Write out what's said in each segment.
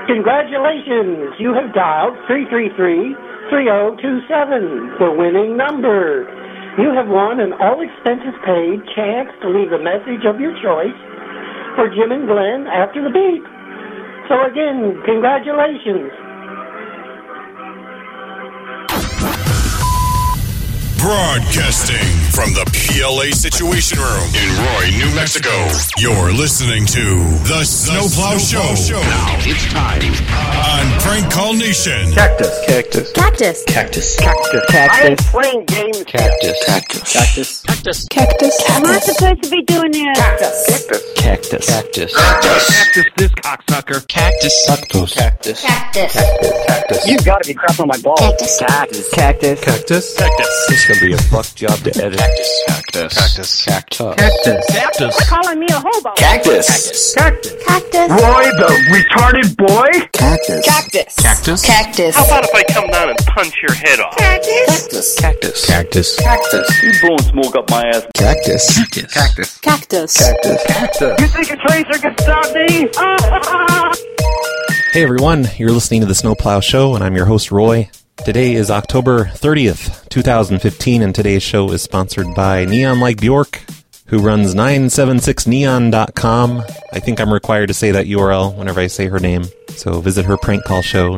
Congratulations! You have dialed 333-3027, the winning number. You have won an all-expenses-paid chance to leave a message of your choice for Jim and Glenn after the beep. So again, congratulations. Broadcasting from the PLA Situation Room in Roy, New Mexico. You're listening to The Snowplow Show. Now it's time on Prank Call Nation. Cactus. Cactus. Cactus. Cactus. Cactus. I am playing games. Cactus. Cactus. Cactus. Cactus. Cactus. Am I supposed to be doing this? Cactus. Cactus. Cactus. Cactus, this cocksucker. Cactus. Cactus. Cactus. Cactus. Cactus. You've got to be crap on my balls. Cactus. Cactus. Cactus. Cactus. Cactus. It's gonna be a fuck job to edit. Cactus. Cactus. Cactus. Cactus. Cactus. Cactus. Calling me a hobo. Cactus. Cactus. Cactus. Roy, the retarded boy. Cactus. Cactus. Cactus. Cactus. How about if I come down and punch your head off? Cactus. Cactus. Cactus. Cactus. You blowing smoke up my ass. Cactus. Cactus. Cactus. Cactus. Cactus. You think a tracer can stop me? Hey everyone, you're listening to The Snowplow Show, and I'm your host, Roy. Today is October 30th, 2015, and today's show is sponsored by Neon Like Bjork, who runs 976neon.com. I think I'm required to say that URL whenever I say her name. So visit her prank call show,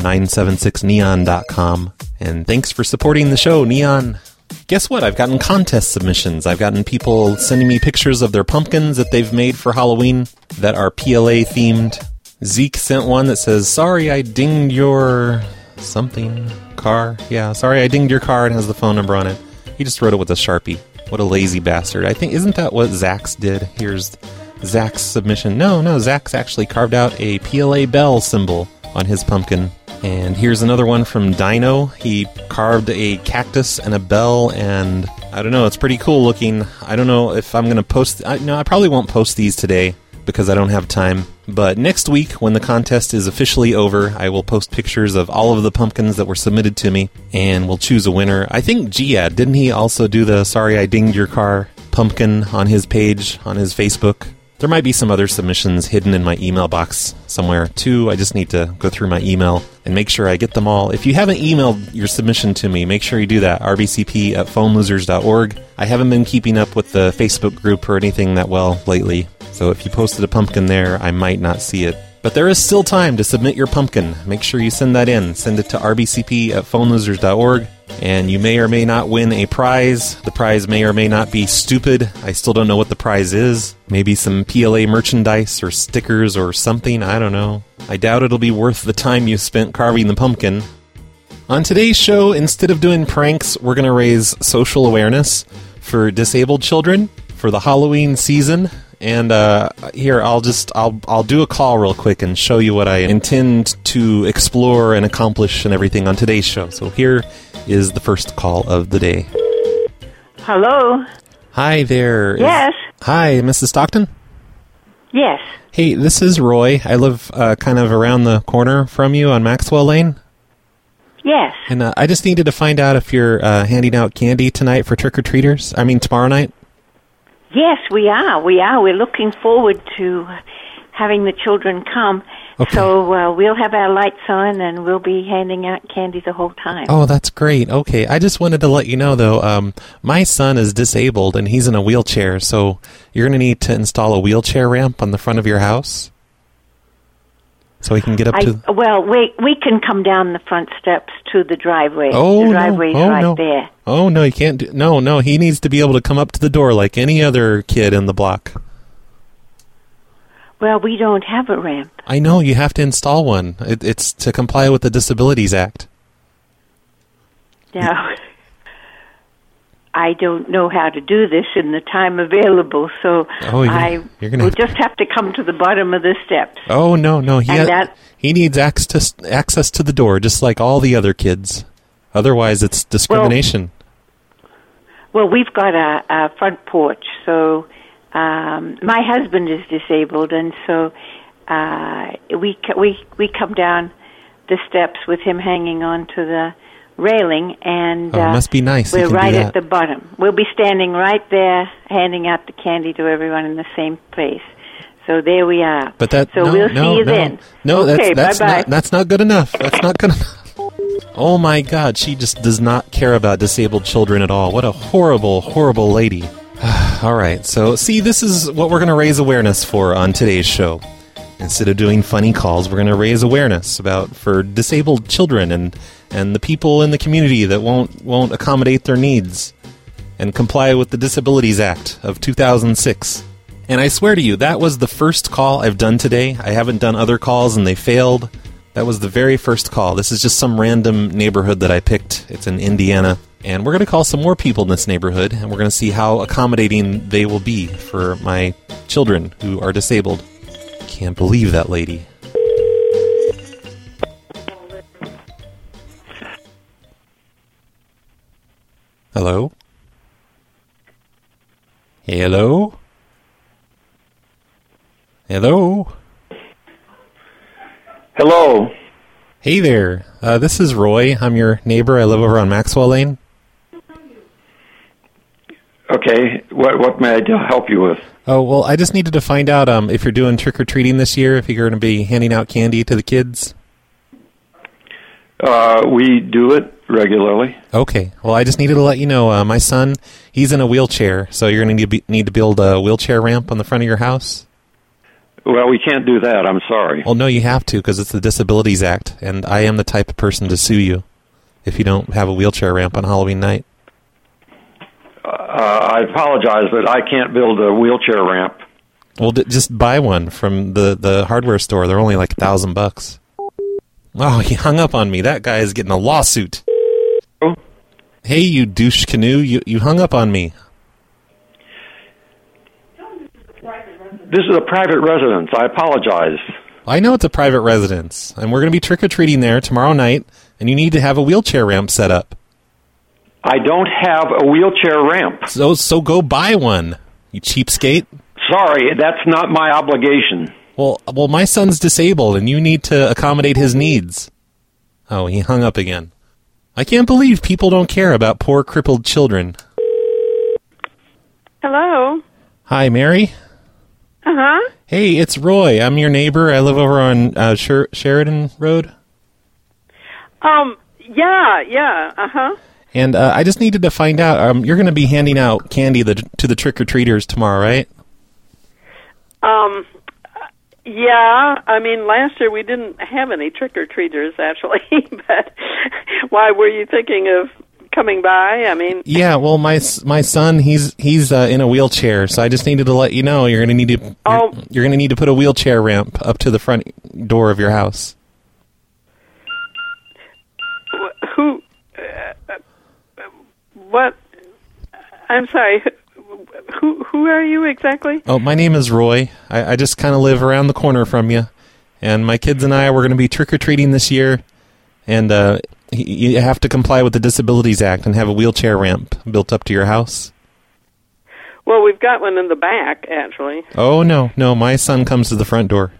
976neon.com. And thanks for supporting the show, Neon. Guess what? I've gotten contest submissions. I've gotten people sending me pictures of their pumpkins that they've made for Halloween that are PLA themed. Zeke sent one that says, sorry I dinged your something car. Yeah, sorry I dinged your car, and has the phone number on it. He just wrote it with a Sharpie. What a lazy bastard. I think, isn't that what Zach's did? Here's Zach's submission. No, Zach's actually carved out a PLA bell symbol on his pumpkin. And here's another one from Dino. He carved a cactus and a bell, and I don't know, it's pretty cool looking. I don't know if I'm going to post... No, I probably won't post these today because I don't have time. But next week, when the contest is officially over, I will post pictures of all of the pumpkins that were submitted to me, and we'll choose a winner. I think Giad, didn't he also do the sorry I dinged your car pumpkin on his page, on his Facebook? There might be some other submissions hidden in my email box somewhere, too. I just need to go through my email and make sure I get them all. If you haven't emailed your submission to me, make sure you do that, rbcp@phonelosers.org. I haven't been keeping up with the Facebook group or anything that well lately, so if you posted a pumpkin there, I might not see it. But there is still time to submit your pumpkin. Make sure you send that in. Send it to rbcp@phonelosers.org. And you may or may not win a prize. The prize may or may not be stupid. I still don't know what the prize is. Maybe some PLA merchandise or stickers or something. I don't know. I doubt it'll be worth the time you spent carving the pumpkin. On today's show, instead of doing pranks, we're going to raise social awareness for disabled children for the Halloween season. And here, I'll do a call real quick and show you what I intend to explore and accomplish and everything on today's show. So here is the first call of the day. Hello? Hi there. Yes? Hi, Mrs. Stockton? Yes. Hey, this is Roy. I live kind of around the corner from you on Maxwell Lane. Yes. And I just needed to find out if you're handing out candy tonight for trick-or-treaters. I mean, tomorrow night. Yes, we are. We're looking forward to having the children come. Okay. So we'll have our lights on, and we'll be handing out candy the whole time. Oh, that's great. Okay, I just wanted to let you know, though, my son is disabled, and he's in a wheelchair, so you're going to need to install a wheelchair ramp on the front of your house so he can get up to... Well, we can come down the front steps to the driveway. Oh, the driveway's right there. Oh, no, you can't do... No, he needs to be able to come up to the door like any other kid in the block. Well, we don't have a ramp. I know, you have to install one. It's to comply with the Disabilities Act. Now, I don't know how to do this in the time available, so we'll just have to come to the bottom of the steps. Oh, no, he needs access to the door, just like all the other kids. Otherwise, it's discrimination. Well, we've got a front porch, so... my husband is disabled, and so we come down the steps with him hanging on to the railing, and it must be nice. We're right at the bottom. We'll be standing right there, handing out the candy to everyone in the same place. So there we are. But that so no, we'll no, see you no, then. no. Okay, That's bye-bye. not. That's not good enough. That's not good enough. Oh my God, she just does not care about disabled children at all. What a horrible, horrible lady. All right, so see, this is what we're going to raise awareness for on today's show. Instead of doing funny calls, we're going to raise awareness for disabled children and the people in the community that won't accommodate their needs and comply with the Disabilities Act of 2006. And I swear to you, that was the first call I've done today. I haven't done other calls and they failed. That was the very first call. This is just some random neighborhood that I picked. It's in Indiana. And we're going to call some more people in this neighborhood, and we're going to see how accommodating they will be for my children who are disabled. Can't believe that lady. Hello? Hello? Hello? Hello. Hey there. This is Roy. I'm your neighbor. I live over on Maxwell Lane. Okay. What may I help you with? Oh, well, I just needed to find out if you're doing trick-or-treating this year, if you're going to be handing out candy to the kids. We do it regularly. Okay. Well, I just needed to let you know, my son, he's in a wheelchair, so you're going to need to build a wheelchair ramp on the front of your house? Well, we can't do that. I'm sorry. Well, no, you have to, because it's the Disabilities Act, and I am the type of person to sue you if you don't have a wheelchair ramp on Halloween night. I apologize, but I can't build a wheelchair ramp. Well, just buy one from the hardware store. They're only like $1,000. Oh, he hung up on me. That guy is getting a lawsuit. Oh? Hey, you douche canoe, you hung up on me. This is a private residence. I apologize. I know it's a private residence, and we're going to be trick-or-treating there tomorrow night, and you need to have a wheelchair ramp set up. I don't have a wheelchair ramp. So go buy one, you cheapskate. Sorry, that's not my obligation. Well, my son's disabled, and you need to accommodate his needs. Oh, he hung up again. I can't believe people don't care about poor crippled children. Hello. Hi, Mary. Uh-huh. Hey, it's Roy. I'm your neighbor. I live over on Sheridan Road. Yeah, uh-huh. And I just needed to find out, you're going to be handing out candy to the trick-or-treaters tomorrow, right? Yeah, I mean, last year we didn't have any trick-or-treaters, actually, but why were you thinking of coming by? I mean... Yeah, well, my son, he's in a wheelchair, so I just needed to let you know you're going to need to put a wheelchair ramp up to the front door of your house. Who... what... I'm sorry... Who are you exactly? Oh, my name is Roy. I just kind of live around the corner from you. And my kids and I, we're going to be trick-or-treating this year. And you have to comply with the Disabilities Act and have a wheelchair ramp built up to your house. Well, we've got one in the back, actually. Oh, no. My son comes to the front door.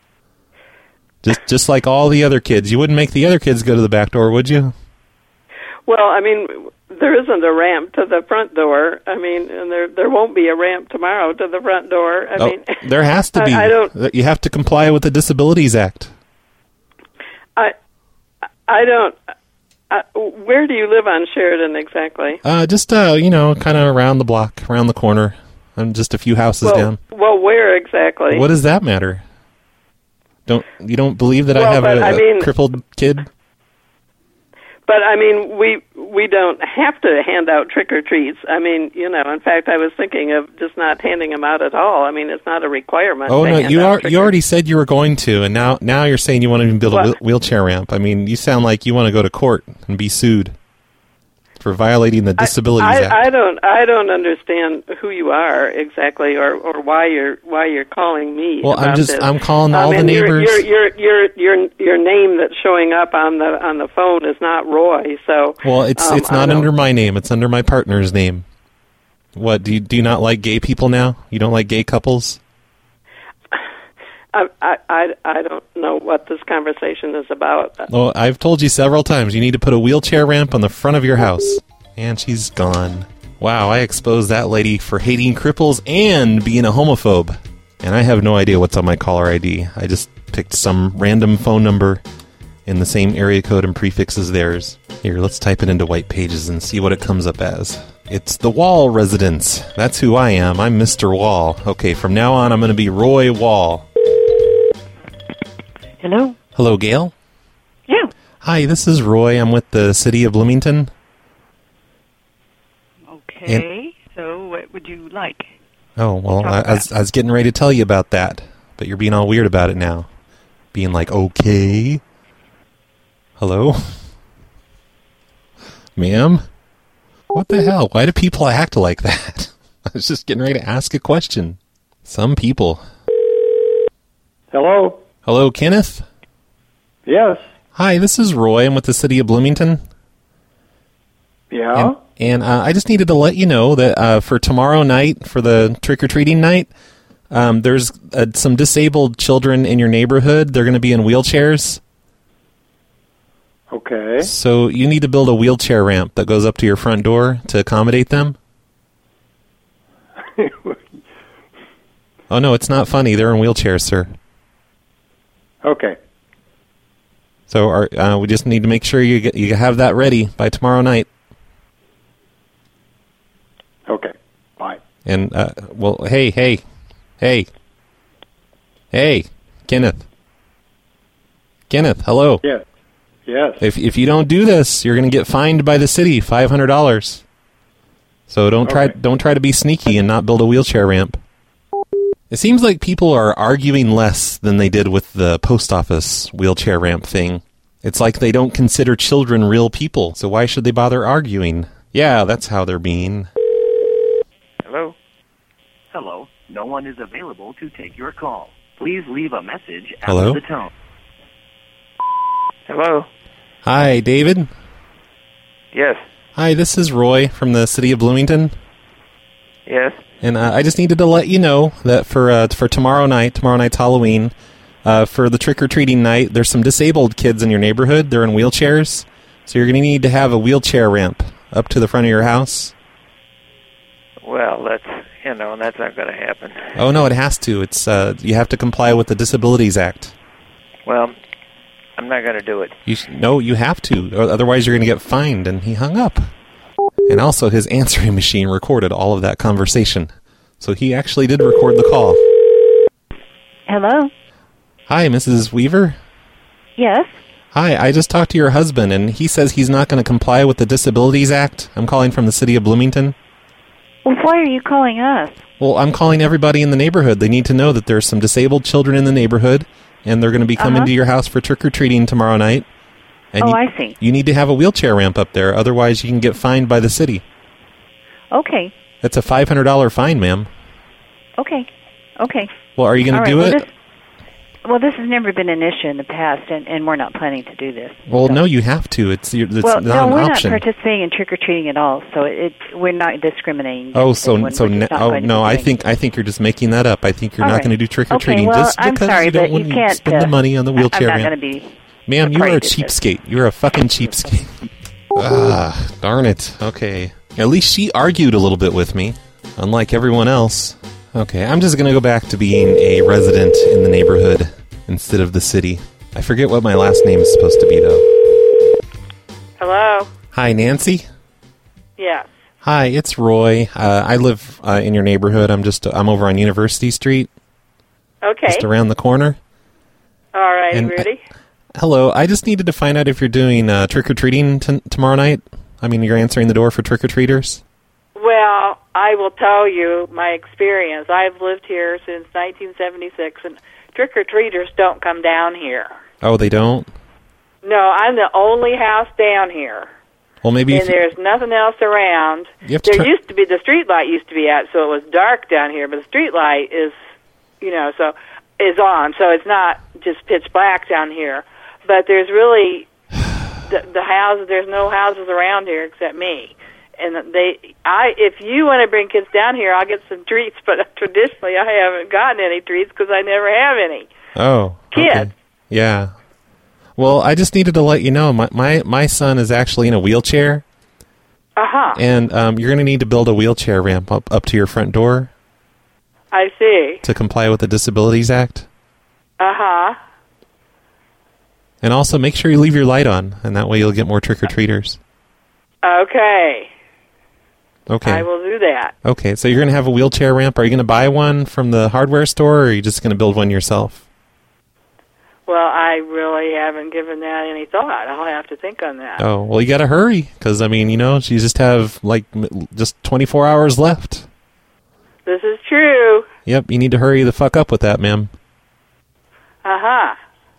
Just like all the other kids. You wouldn't make the other kids go to the back door, would you? Well, I mean... There isn't a ramp to the front door. I mean, and there won't be a ramp tomorrow to the front door. I mean, there has to be. I don't. You have to comply with the Disabilities Act. I don't. Where do you live on Sheridan exactly? Just kind of around the block, around the corner. I'm just a few houses down. Well, where exactly? What does that matter? You don't believe that I have a crippled kid? But, I mean, we don't have to hand out trick-or-treats. I mean, in fact, I was thinking of just not handing them out at all. I mean, it's not a requirement. Oh, no, you already said you were going to, and now you're saying you want to even build a wheelchair ramp. I mean, you sound like you want to go to court and be sued for violating the Disabilities Act. I don't understand who you are exactly, or why you're calling me. Well, about this. I'm calling all the neighbors. Your name that's showing up on the phone is not Roy. So well, it's not under my name. It's under my partner's name. What do you not like gay people now? You don't like gay couples? I don't know what this conversation is about. Well, I've told you several times you need to put a wheelchair ramp on the front of your house. And she's gone. Wow, I exposed that lady for hating cripples and being a homophobe. And I have no idea what's on my caller ID. I just picked some random phone number in the same area code and prefix as theirs. Here, let's type it into White Pages and see what it comes up as. It's the Wall residence. That's who I am. I'm Mr. Wall. Okay, from now on, I'm going to be Roy Wall. Hello? Hello, Gail? Yeah. Hi, this is Roy. I'm with the City of Bloomington. Okay, so what would you like? Oh, well, I was getting ready to tell you about that, but you're being all weird about it now. Being like, okay. Hello? Ma'am? What the hell? Why do people act like that? I was just getting ready to ask a question. Some people. Hello? Hello, Kenneth? Yes. Hi, this is Roy. I'm with the City of Bloomington. Yeah? And I just needed to let you know that for tomorrow night, for the trick-or-treating night, there's some disabled children in your neighborhood. They're going to be in wheelchairs. Okay. So you need to build a wheelchair ramp that goes up to your front door to accommodate them. Oh, no, it's not funny. They're in wheelchairs, sir. Okay. So we just need to make sure you have that ready by tomorrow night. Okay. Bye. And, well, hey, Kenneth. Kenneth, hello. Yes. Yes. If you don't do this, you're going to get fined by the city, $500. So don't try to be sneaky and not build a wheelchair ramp. It seems like people are arguing less than they did with the post office wheelchair ramp thing. It's like they don't consider children real people, so why should they bother arguing? Yeah, that's how they're being. Hello? Hello. No one is available to take your call. Please leave a message after Hello? the tone. Hello? Hi, David? Yes. Hi, this is Roy from the City of Bloomington. Yes. And I just needed to let you know that for tomorrow night's Halloween, for the trick-or-treating night, there's some disabled kids in your neighborhood. They're in wheelchairs. So you're going to need to have a wheelchair ramp up to the front of your house. Well, that's not going to happen. Oh, no, it has to. It's you have to comply with the Disabilities Act. Well, I'm not going to do it. No, you have to. Otherwise, you're going to get fined. And he hung up. And also, his answering machine recorded all of that conversation. So he actually did record the call. Hello? Hi, Mrs. Weaver? Yes? Hi, I just talked to your husband, and he says he's not going to comply with the Disabilities Act. I'm calling from the City of Bloomington. Well, why are you calling us? Well, I'm calling everybody in the neighborhood. They need to know that there's some disabled children in the neighborhood, and they're going to be coming to your house for trick-or-treating tomorrow night. And I see. You need to have a wheelchair ramp up there, otherwise you can get fined by the city. Okay. That's a $500 fine, ma'am. Okay. Well, are you going to do it? This has never been an issue in the past, and we're not planning to do this. Well, no, you have to. It's not an option. No, we're not participating in trick-or-treating at all, so we're not discriminating. Oh, I think you're just making that up. I think you're not going to do trick-or-treating just because I'm sorry, you don't want to spend the money on the wheelchair ramp. I'm not going to be... Ma'am, you are a cheapskate. You're a fucking cheapskate. Darn it. Okay. At least she argued a little bit with me, unlike everyone else. Okay, I'm just going to go back to being a resident in the neighborhood instead of the city. I forget what my last name is supposed to be, though. Hello? Hi, Nancy? Yes. Hi, it's Roy. I live in your neighborhood. I'm over on University Street. Okay. Just around the corner. All right, Rudy. Hello, I just needed to find out if you're doing trick-or-treating tomorrow night. I mean, you're answering the door for trick-or-treaters? Well, I will tell you my experience. I've lived here since 1976, and trick-or-treaters don't come down here. Oh, they don't? No, I'm the only house down here. Well, maybe and there's nothing else around. Used to be, the street light used to be out, so it was dark down here, but the street light is on, so it's not just pitch black down here. But there's really the houses. There's no houses around here except me. And if you want to bring kids down here, I'll get some treats. But traditionally, I haven't gotten any treats because I never have any. Oh, kids. Okay. Yeah. Well, I just needed to let you know my son is actually in a wheelchair. Uh-huh. And you're going to need to build a wheelchair ramp up to your front door. I see. to comply with the Disabilities Act. Uh-huh. And also make sure you leave your light on, and that way you'll get more trick-or-treaters. Okay. Okay. I will do that. Okay, so you're going to have a wheelchair ramp. Are you going to buy one from the hardware store, or are you just going to build one yourself? Well, I really haven't given that any thought. I'll have to think on that. Oh, well, you got to hurry, because, I mean, you just have, just 24 hours left. This is true. Yep, you need to hurry the fuck up with that, ma'am. Uh-huh.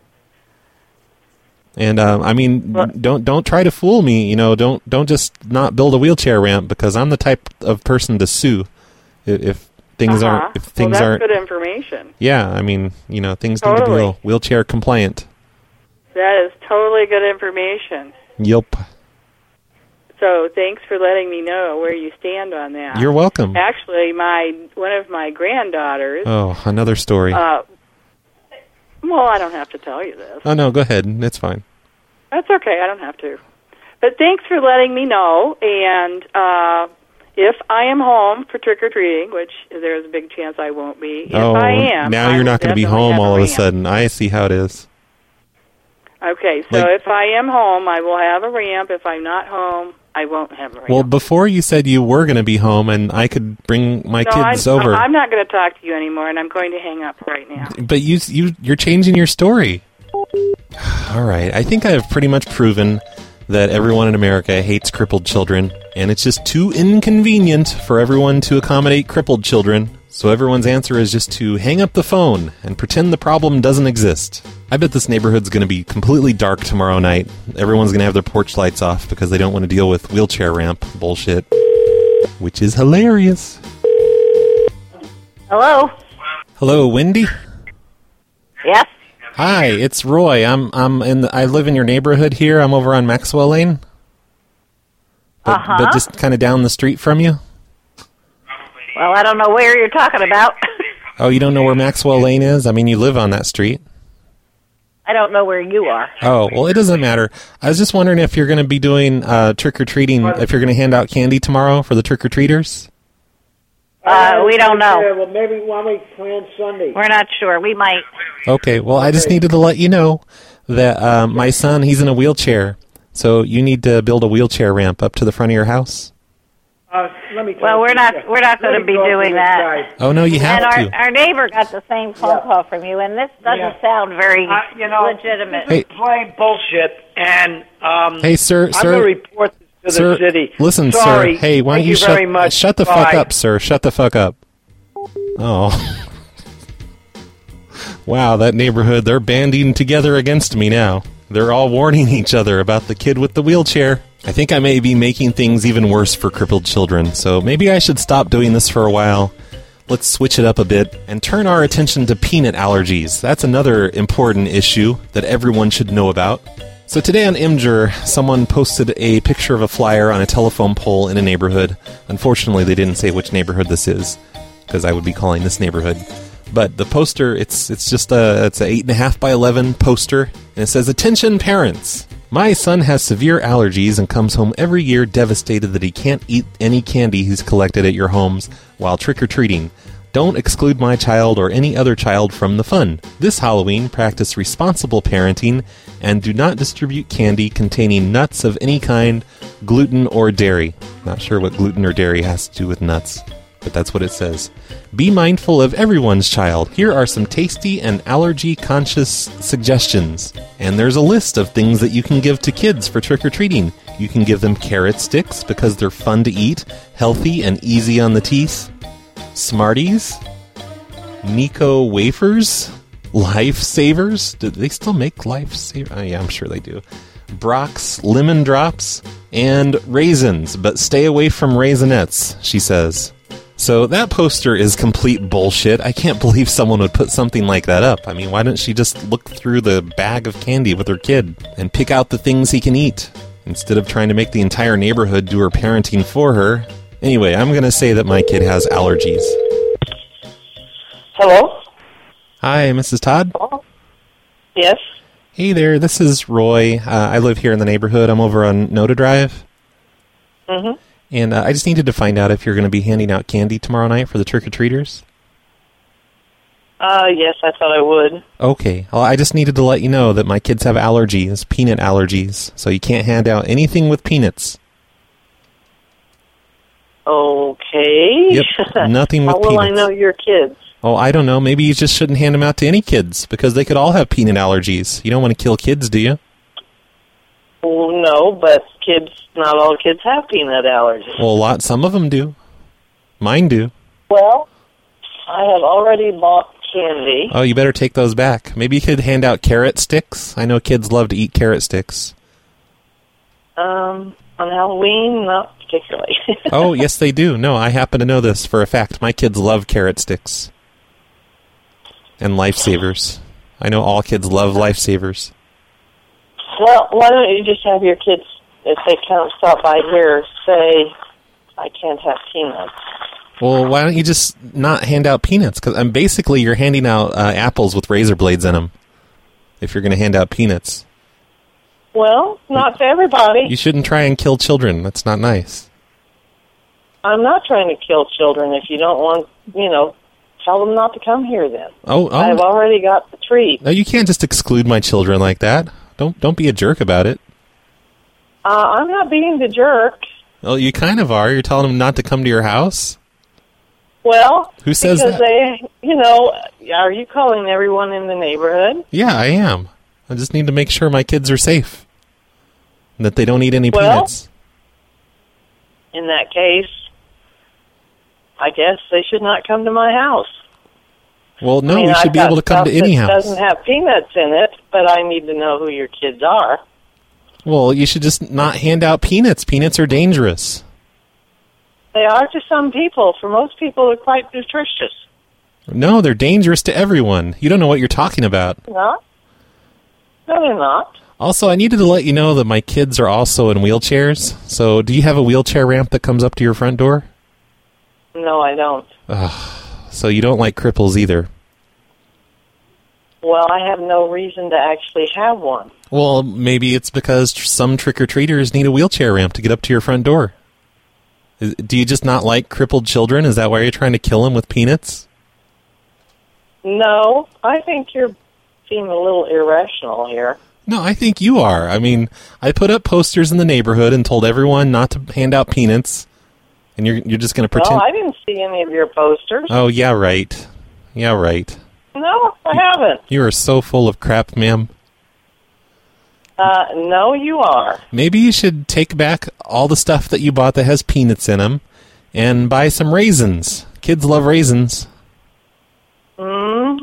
And don't try to fool me. Don't just not build a wheelchair ramp, because I'm the type of person to sue if things aren't. If things that's aren't good information. Yeah, I mean, things Totally. need to be wheelchair compliant. That is totally good information. Yep. So thanks for letting me know where you stand on that. You're welcome. Actually, one of my granddaughters. Oh, another story. Well, I don't have to tell you this. Oh no, go ahead. It's fine. That's okay. I don't have to. But thanks for letting me know. And if I am home for trick-or-treating, which there's a big chance I won't be, if I am... now you're not going to be home all of a sudden. I see how it is. Okay, so if I am home, I will have a ramp. If I'm not home, I won't have a ramp. Well, before you said you were going to be home and I could bring my kids over. I'm not going to talk to you anymore, and I'm going to hang up right now. But you're changing your story. All right, I think I have pretty much proven that everyone in America hates crippled children, and it's just too inconvenient for everyone to accommodate crippled children. So everyone's answer is just to hang up the phone and pretend the problem doesn't exist. I bet this neighborhood's going to be completely dark tomorrow night. Everyone's going to have their porch lights off because they don't want to deal with wheelchair ramp bullshit, which is hilarious. Hello? Hello, Wendy? Yes? Hi, it's Roy. I live in your neighborhood here. I'm over on Maxwell Lane. But just kind of down the street from you. Well, I don't know where you're talking about. Oh, you don't know where Maxwell Lane is? I mean, you live on that street. I don't know where you are. Oh, well, it doesn't matter. I was just wondering if you're going to be doing trick-or-treating, if you're going to hand out candy tomorrow for the trick-or-treaters? We don't know. Well, maybe one week planned Sunday. We're not sure. We might. Okay, well, I just needed to let you know that my son, he's in a wheelchair, so you need to build a wheelchair ramp up to the front of your house. Well, we're not going to be doing that. Oh, no, you have and to. Our neighbor got the same phone call from you, and this doesn't sound very legitimate. This is plain bullshit, and hey, sir, I'm going to report this to the city. Listen, Sorry. sir. Hey, why don't you shut the fuck up, sir? Shut the fuck up. Oh. Wow, that neighborhood, they're banding together against me now. They're all warning each other about the kid with the wheelchair. I think I may be making things even worse for crippled children, so maybe I should stop doing this for a while. Let's switch it up a bit and turn our attention to peanut allergies. That's another important issue that everyone should know about. So today on Imgur, someone posted a picture of a flyer on a telephone pole in a neighborhood. Unfortunately, they didn't say which neighborhood this is, because I would be calling this neighborhood. But the poster, it's just a 8.5 by 11 poster, and it says, "Attention parents! My son has severe allergies and comes home every year devastated that he can't eat any candy he's collected at your homes while trick-or-treating. Don't exclude my child or any other child from the fun. This Halloween, practice responsible parenting and do not distribute candy containing nuts of any kind, gluten or dairy." Not sure what gluten or dairy has to do with nuts, but that's what it says. "Be mindful of everyone's child. Here are some tasty and allergy-conscious suggestions." And there's a list of things that you can give to kids for trick-or-treating. You can give them carrot sticks because they're fun to eat, healthy, and easy on the teeth. Smarties. Nico wafers. Lifesavers. Do they still make Lifesavers? Oh, yeah, I'm sure they do. Brock's lemon drops. And raisins, but stay away from Raisinets, she says. So that poster is complete bullshit. I can't believe someone would put something like that up. I mean, why don't she just look through the bag of candy with her kid and pick out the things he can eat instead of trying to make the entire neighborhood do her parenting for her? Anyway, I'm going to say that my kid has allergies. Hello? Hi, Mrs. Todd? Yes? Hey there, this is Roy. I live here in the neighborhood. I'm over on Noda Drive. Mm-hmm. And I just needed to find out if you're going to be handing out candy tomorrow night for the trick-or-treaters. Yes, I thought I would. Okay. Well, I just needed to let you know that my kids have allergies, peanut allergies, so you can't hand out anything with peanuts. Okay. Yep, nothing with How will peanuts. I know your kids? Oh, I don't know. Maybe you just shouldn't hand them out to any kids, because they could all have peanut allergies. You don't want to kill kids, do you? Well, no, but not all kids have peanut allergies. Well, some of them do. Mine do. Well, I have already bought candy. Oh, you better take those back. Maybe you could hand out carrot sticks. I know kids love to eat carrot sticks. On Halloween, not particularly. Oh, yes, they do. No, I happen to know this for a fact. My kids love carrot sticks. And lifesavers. I know all kids love lifesavers. Well, why don't you just have your kids, if they come stop by here, say, I can't have peanuts. Well, why don't you just not hand out peanuts? Because basically you're handing out apples with razor blades in them if you're going to hand out peanuts. Well, not to everybody. You shouldn't try and kill children. That's not nice. I'm not trying to kill children. If you don't want, tell them not to come here then. Oh. I've already got the treat. No, you can't just exclude my children like that. Don't be a jerk about it. I'm not being the jerk. Well, you kind of are. You're telling them not to come to your house? Well, who says because that? Are you calling everyone in the neighborhood? Yeah, I am. I just need to make sure my kids are safe. And that they don't eat any peanuts. In that case, I guess they should not come to my house. Well, no, you should be able to come to any house. It doesn't have peanuts in it, but I need to know who your kids are. Well, you should just not hand out peanuts. Peanuts are dangerous. They are to some people. For most people, they're quite nutritious. No, they're dangerous to everyone. You don't know what you're talking about. No? No, they're not. Also, I needed to let you know that my kids are also in wheelchairs. So, do you have a wheelchair ramp that comes up to your front door? No, I don't. So you don't like cripples either? Well, I have no reason to actually have one. Well, maybe it's because some trick-or-treaters need a wheelchair ramp to get up to your front door. Do you just not like crippled children? Is that why you're trying to kill them with peanuts? No, I think you're being a little irrational here. No, I think you are. I mean, I put up posters in the neighborhood and told everyone not to hand out peanuts, and you're just going to pretend... Well, I didn't see any of your posters. Oh, yeah, right. Yeah, right. No, I haven't. You are so full of crap, ma'am. No, you are. Maybe you should take back all the stuff that you bought that has peanuts in them and buy some raisins. Kids love raisins. Not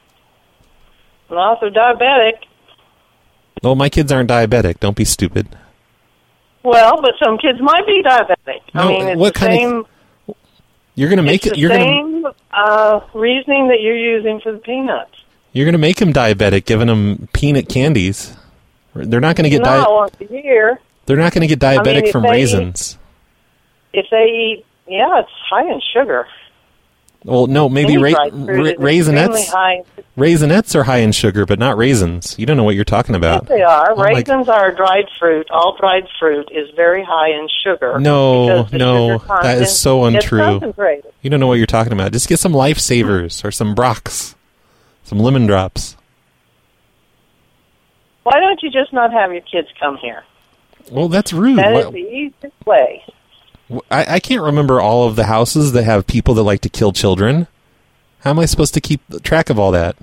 if they're diabetic. Well, my kids aren't diabetic. Don't be stupid. Well, but some kids might be diabetic. No, I mean, it's what the kind same... You're going to make it... It's the same reasoning that you're using for the peanuts. You're going to make them diabetic, giving them peanut candies. They're not going to get Not once a year. They're not going to get diabetic from raisins. If they eat, it's high in sugar. Well, no, maybe raisinets. Raisinets are high in sugar, but not raisins. You don't know what you're talking about. Yes, they are. Raisins are dried fruit. All dried fruit is very high in sugar. No, that is so untrue. Concentrated. You don't know what you're talking about. Just get some Lifesavers or some Brox, some lemon drops. Why don't you just not have your kids come here? Well, that's rude. That is the easiest way. I can't remember all of the houses that have people that like to kill children. How am I supposed to keep track of all that?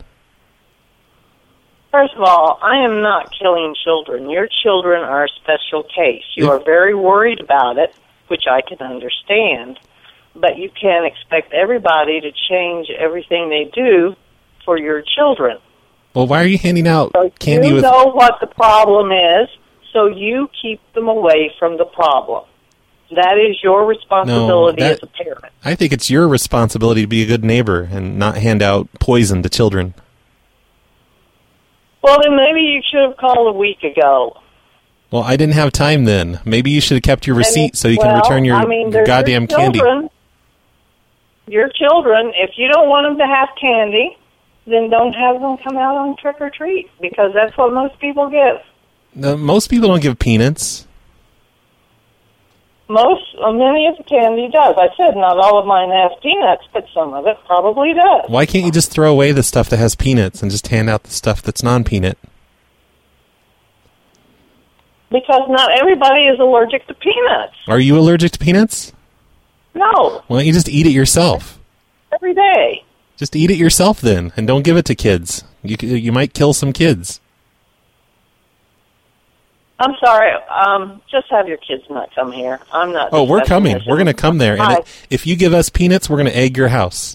First of all, I am not killing children. Your children are a special case. You are very worried about it, which I can understand. But you can't expect everybody to change everything they do for your children. Well, why are you handing out candy You know what the problem is, so you keep them away from the problem. That is your responsibility as a parent. I think it's your responsibility to be a good neighbor and not hand out poison to children. Well, then maybe you should have called a week ago. Well, I didn't have time then. Maybe you should have kept your receipt so you can return your goddamn candy. Your children, if you don't want them to have candy, then don't have them come out on trick or treat, because that's what most people give. Most people don't give peanuts. Many of the candy does. I said not all of mine has peanuts, but some of it probably does. Why can't you just throw away the stuff that has peanuts and just hand out the stuff that's non-peanut? Because not everybody is allergic to peanuts. Are you allergic to peanuts? No. Why don't you just eat it yourself? Every day. Just eat it yourself then, and don't give it to kids. You might kill some kids. I'm sorry. Just have your kids not come here. I'm not. Oh, we're coming. We're going to come there. And if you give us peanuts, we're going to egg your house.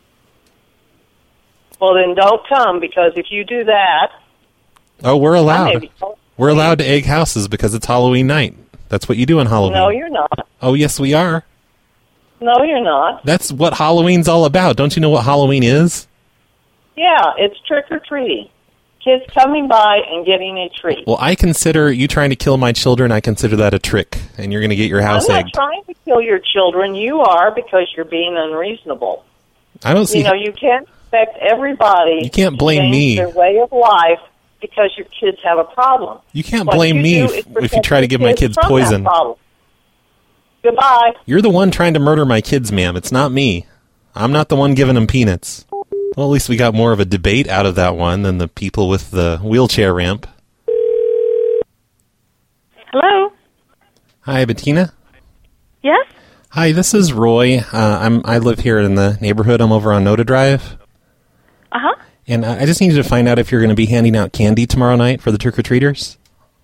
Well, then don't come, because if you do that... Oh, we're allowed. We're allowed to egg houses because it's Halloween night. That's what you do on Halloween. No, you're not. Oh, yes, we are. No, you're not. That's what Halloween's all about. Don't you know what Halloween is? Yeah, it's trick-or-treating. Kids coming by and getting a treat. Well, I consider you trying to kill my children, I consider that a trick, and you're going to get your house egged. I'm not trying to kill your children. You are, because you're being unreasonable. I don't see... You know, you can't expect everybody you can't blame to change me. their way of life because your kids have a problem. You can't blame me if you try to give my kids poison. Goodbye. You're the one trying to murder my kids, ma'am. It's not me. I'm not the one giving them peanuts. Well, at least we got more of a debate out of that one than the people with the wheelchair ramp. Hello? Hi, Bettina? Yes? Hi, this is Roy. I live here in the neighborhood. I'm over on Noda Drive. Uh-huh. And I just needed to find out if you're going to be handing out candy tomorrow night for the trick-or-treaters.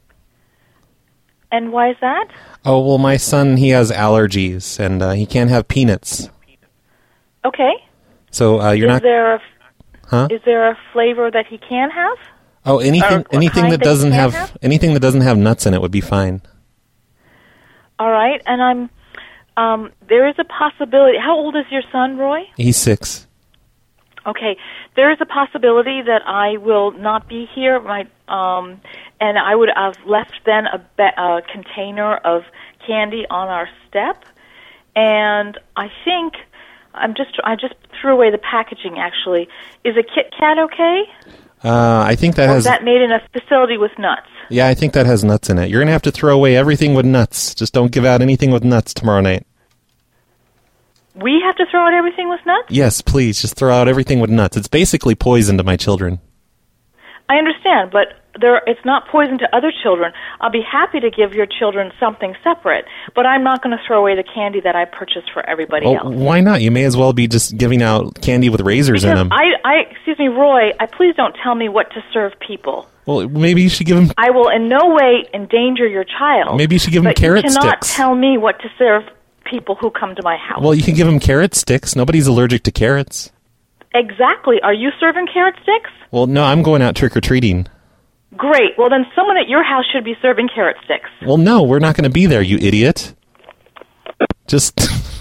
And why is that? Oh, well, my son, he has allergies, and he can't have peanuts. Okay. So you're not... Is there a flavor that he can have? Oh, anything that doesn't have nuts in it would be fine. All right, and there is a possibility. How old is your son, Roy? He's 6. Okay, there is a possibility that I will not be here. And I would have left then a container of candy on our step, and I think I just threw away the packaging. Actually, is a Kit Kat okay? I think that Or is that made in a facility with nuts? Yeah, I think that has nuts in it. You're gonna have to throw away everything with nuts. Just don't give out anything with nuts tomorrow night. We have to throw out everything with nuts? Yes, please. Just throw out everything with nuts. It's basically poison to my children. I understand, but it's not poison to other children. I'll be happy to give your children something separate, but I'm not going to throw away the candy that I purchased for everybody else. Why not? You may as well be just giving out candy with razors in them. Excuse me, Roy, please don't tell me what to serve people. Well, maybe you should give them... I will in no way endanger your child. Maybe you should give them carrot sticks. But you cannot tell me what to serve people who come to my house. Well, you can give them carrot sticks. Nobody's allergic to carrots. Exactly. Are you serving carrot sticks? Well, no, I'm going out trick-or-treating. Great. Well, then someone at your house should be serving carrot sticks. Well, no, we're not going to be there, you idiot. Just...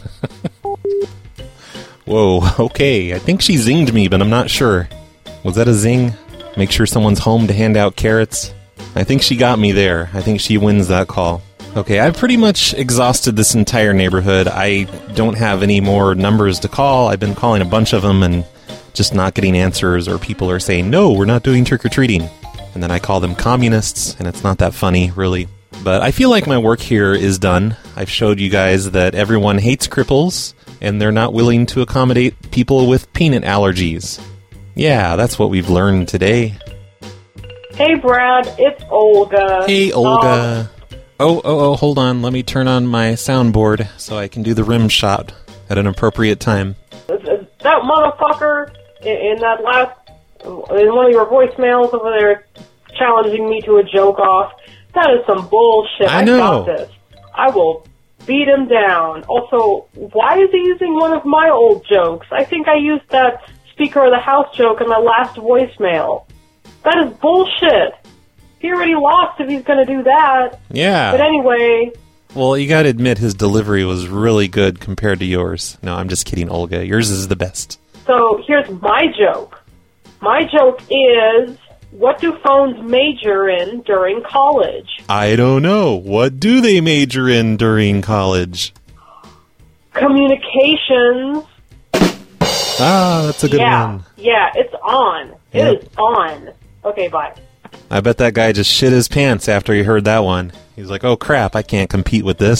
Whoa, okay. I think she zinged me, but I'm not sure. Was that a zing? Make sure someone's home to hand out carrots? I think she got me there. I think she wins that call. Okay, I've pretty much exhausted this entire neighborhood. I don't have any more numbers to call. I've been calling a bunch of them and just not getting answers, or people are saying, no, we're not doing trick-or-treating. And then I call them communists, and it's not that funny, really. But I feel like my work here is done. I've showed you guys that everyone hates cripples, and they're not willing to accommodate people with peanut allergies. Yeah, that's what we've learned today. Hey, Brad, it's Olga. Hey, Olga. Oh, hold on. Let me turn on my soundboard so I can do the rim shot at an appropriate time. That motherfucker in one of your voicemails over there challenging me to a joke off, that is some bullshit. I know. got this. I will beat him down. Also, why is he using one of my old jokes? I think I used that Speaker of the House joke in my last voicemail. That is bullshit. He already lost if he's going to do that. Yeah. But anyway... Well, you got to admit his delivery was really good compared to yours. No, I'm just kidding, Olga. Yours is the best. So, here's my joke. My joke is, what do phones major in during college? I don't know. What do they major in during college? Communications. Ah, that's a good one. Yeah, it's on. Yep. It is on. Okay, bye. I bet that guy just shit his pants after he heard that one. He's like, oh crap, I can't compete with this.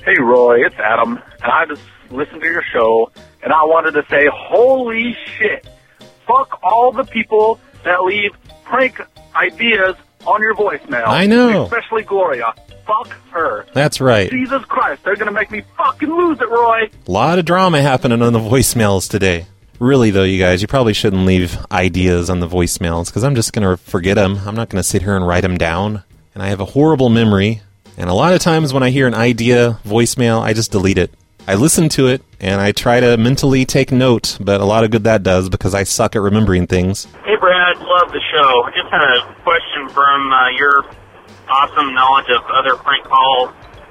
Hey, Roy, it's Adam, and I just listened to your show, and I wanted to say, holy shit, fuck all the people that leave prank ideas on your voicemail. I know. Especially Gloria. Fuck her. That's right. Jesus Christ, they're going to make me fucking lose it, Roy. A lot of drama happening on the voicemails today. Really, though, you guys, you probably shouldn't leave ideas on the voicemails, because I'm just going to forget them. I'm not going to sit here and write them down. And I have a horrible memory. And a lot of times when I hear an idea voicemail, I just delete it. I listen to it, and I try to mentally take note, but a lot of good that does, because I suck at remembering things. Hey, Brad, love the show. I just had a question from your awesome knowledge of other prank call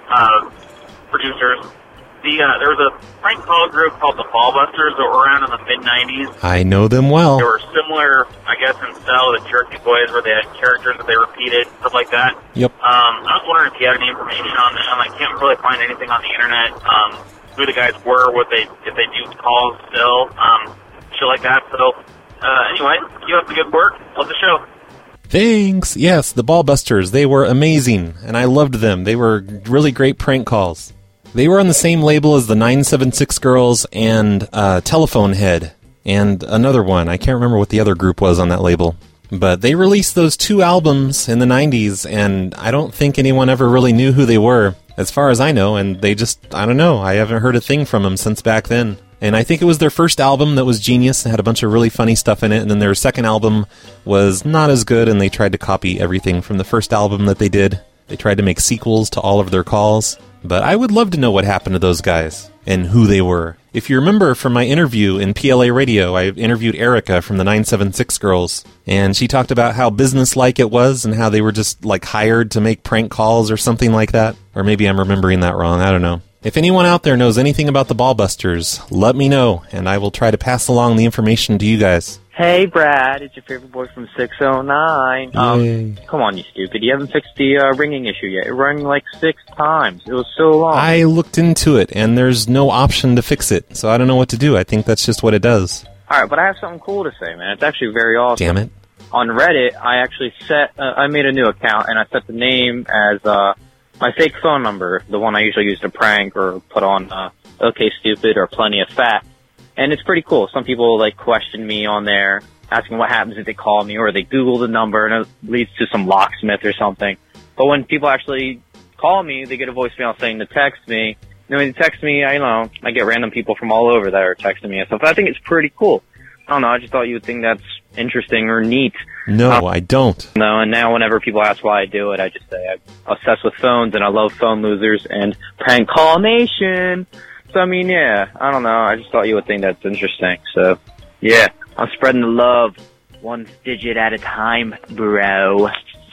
producers. There was a prank call group called the Ballbusters that were around in the mid-'90s. I know them well. They were similar, I guess, in style to the Jerky Boys, where they had characters that they repeated, stuff like that. Yep. I was wondering if you had any information on them. I can't really find anything on the internet. Who the guys were, if they do calls still, shit like that. So, anyway, keep up the good work. Love the show. Thanks. Yes, the Ballbusters. They were amazing, and I loved them. They were really great prank calls. They were on the same label as the 976 Girls and Telephone Head, and another one. I can't remember what the other group was on that label. But they released those 2 albums in the 90s, and I don't think anyone ever really knew who they were, as far as I know, and they just, I don't know, I haven't heard a thing from them since back then. And I think it was their first album that was genius and had a bunch of really funny stuff in it, and then their second album was not as good, and they tried to copy everything from the first album that they did. They tried to make sequels to all of their calls. But I would love to know what happened to those guys and who they were. If you remember from my interview in PLA Radio, I interviewed Erica from the 976 Girls, and she talked about how business-like it was and how they were just, like, hired to make prank calls or something like that. Or maybe I'm remembering that wrong. I don't know. If anyone out there knows anything about the Ballbusters, let me know, and I will try to pass along the information to you guys. Hey, Brad, it's your favorite boy from 609. Come on, you stupid. You haven't fixed the ringing issue yet. It rang like 6 times. It was so long. I looked into it, and there's no option to fix it, so I don't know what to do. I think that's just what it does. All right, but I have something cool to say, man. It's actually very awesome. Damn it. On Reddit, I actually I made a new account, and I set the name as my fake phone number, the one I usually use to prank or put on OK Stupid or Plenty of Fat. And it's pretty cool. Some people, like, question me on there, asking what happens if they call me, or they Google the number, and it leads to some locksmith or something. But when people actually call me, they get a voicemail saying to text me. And when they text me, I get random people from all over that are texting me and stuff. I think it's pretty cool. I don't know, I just thought you would think that's interesting or neat. No, I don't. No, and now whenever people ask why I do it, I just say I'm obsessed with phones, and I love phone losers and Prank Call Nation. So, I mean, yeah, I don't know. I just thought you would think that's interesting. So, yeah, I'm spreading the love 1 digit at a time, bro.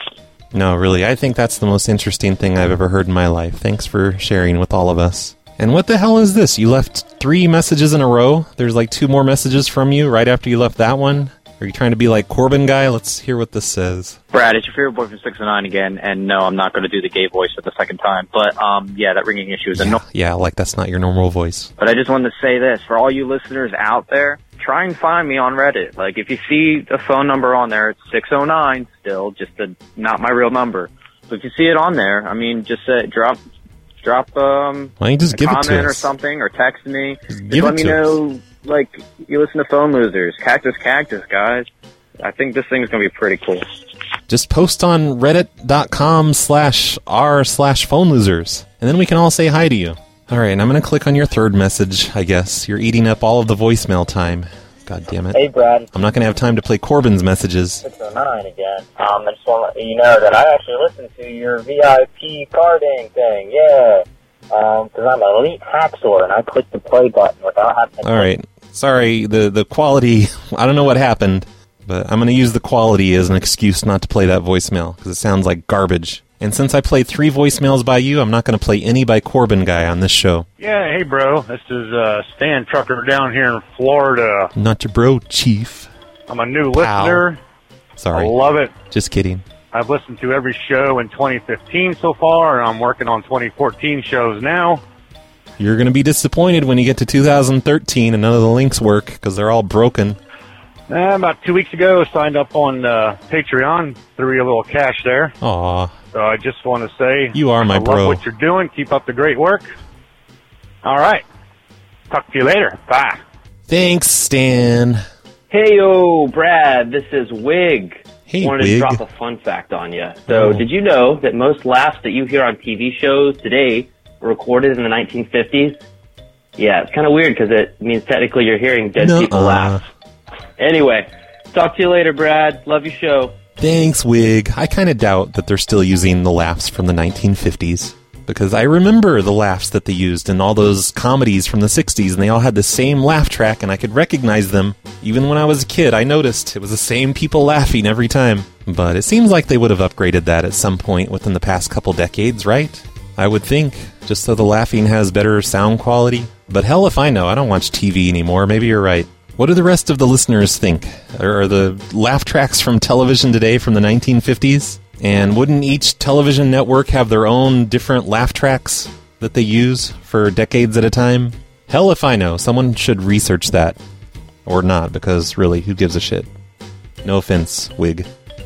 No, really, I think that's the most interesting thing I've ever heard in my life. Thanks for sharing with all of us. And what the hell is this? You left 3 messages in a row? There's like 2 more messages from you right after you left that one? Are you trying to be like Corbin guy? Let's hear what this says. Brad, it's your favorite boy from 609 again, and no, I'm not going to do the gay voice for the second time. But, yeah, that ringing issue is annoying. Yeah, like that's not your normal voice. But I just wanted to say this. For all you listeners out there, try and find me on Reddit. Like, if you see a phone number on there, it's 609 still, just not my real number. So if you see it on there, I mean, just drop why don't you just a give comment it to us? or something, or text me. Just let me to know, like, you listen to Phone Losers. Cactus, guys. I think this thing's going to be pretty cool. Just post on reddit.com/r/phone losers, and then we can all say hi to you. All right, and I'm going to click on your 3rd message, I guess. You're eating up all of the voicemail time. God damn it. Hey, Brad. I'm not going to have time to play Corbin's messages. 609 again. I just want to let you know that I actually listened to your VIP carding thing. Yeah. Because I'm an elite hacksaw, and I clicked the play button without having to... All right. Sorry, the quality, I don't know what happened, but I'm going to use the quality as an excuse not to play that voicemail, because it sounds like garbage. And since I played 3 voicemails by you, I'm not going to play any by Corbin guy on this show. Yeah, hey, bro. This is Stan Trucker down here in Florida. Not your bro, Chief. I'm a new listener. Sorry. I love it. Just kidding. I've listened to every show in 2015 so far, and I'm working on 2014 shows now. You're going to be disappointed when you get to 2013 and none of the links work, because they're all broken. About 2 weeks ago, I signed up on Patreon, threw you a little cash there. Aw. So I just want to say, you are my I bro. love what you're doing. Keep up the great work. All right. Talk to you later. Bye. Thanks, Stan. Hey, yo, Brad, this is Wig. Hey, Wanted Wig. to drop a fun fact on you. So, did you know that most laughs that you hear on TV shows today were recorded in the 1950s? Yeah, it's kind of weird because it means technically you're hearing dead people laugh. Anyway, talk to you later, Brad. Love your show. Thanks, Wig. I kind of doubt that they're still using the laughs from the 1950s. Because I remember the laughs that they used in all those comedies from the 60s, and they all had the same laugh track, and I could recognize them. Even when I was a kid, I noticed it was the same people laughing every time. But it seems like they would have upgraded that at some point within the past couple decades, right? I would think, just so the laughing has better sound quality. But hell if I know, I don't watch TV anymore, maybe you're right. What do the rest of the listeners think? Are the laugh tracks from television today from the 1950s? And wouldn't each television network have their own different laugh tracks that they use for decades at a time? Hell if I know. Someone should research that. Or not, because really, who gives a shit? No offense, Wig.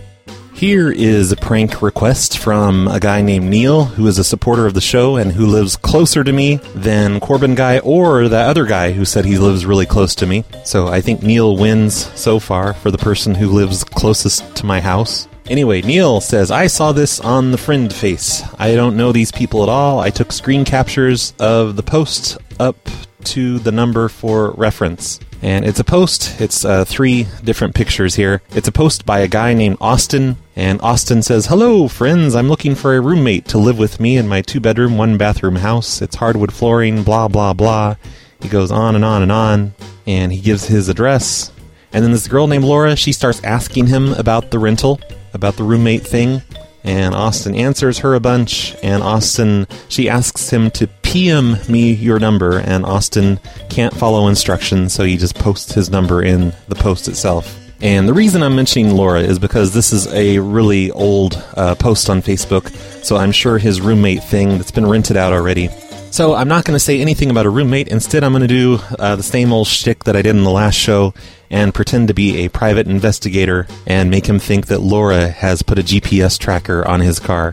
Here is a prank request from a guy named Neil, who is a supporter of the show and who lives closer to me than Corbin Guy or the other guy who said he lives really close to me. So I think Neil wins so far for the person who lives closest to my house. Anyway, Neil says, I saw this on the friend face. I don't know these people at all. I took screen captures of the post up to the number for reference. And it's a post. It's 3 different pictures here. It's a post by a guy named Austin. And Austin says, hello, friends. I'm looking for a roommate to live with me in my 2-bedroom, 1-bathroom house. It's hardwood flooring, blah, blah, blah. He goes on and on and on. And he gives his address. And then this girl named Laura, she starts asking him about the rental, about the roommate thing, and Austin answers her a bunch, and she asks him to PM me your number, and Austin can't follow instructions, so he just posts his number in the post itself. And the reason I'm mentioning Laura is because this is a really old post on Facebook, so I'm sure his roommate thing that's been rented out already. So I'm not going to say anything about a roommate. Instead, I'm going to do the same old shtick that I did in the last show and pretend to be a private investigator and make him think that Laura has put a GPS tracker on his car.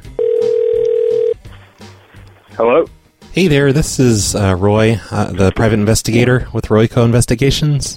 Hello? Hey there, this is Roy, the private investigator with Royco Investigations.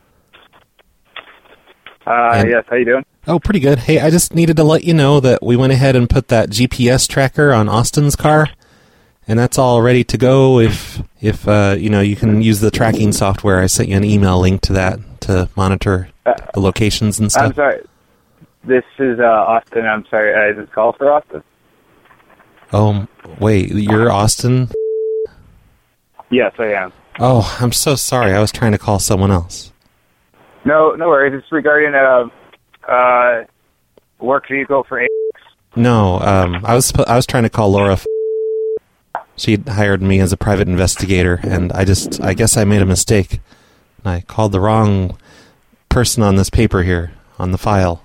Yes, how you doing? Oh, pretty good. Hey, I just needed to let you know that we went ahead and put that GPS tracker on Austin's car. And that's all ready to go if you can use the tracking software. I sent you an email link to that to monitor the locations and stuff. I'm sorry. This is Austin. I'm sorry. Is this call for Austin? Oh, wait. You're Austin? Yes, I am. Oh, I'm so sorry. I was trying to call someone else. No worries. It's regarding a work vehicle for AX. No, I was trying to call Laura. She hired me as a private investigator, and I guess I made a mistake. And I called the wrong person on this paper here, on the file.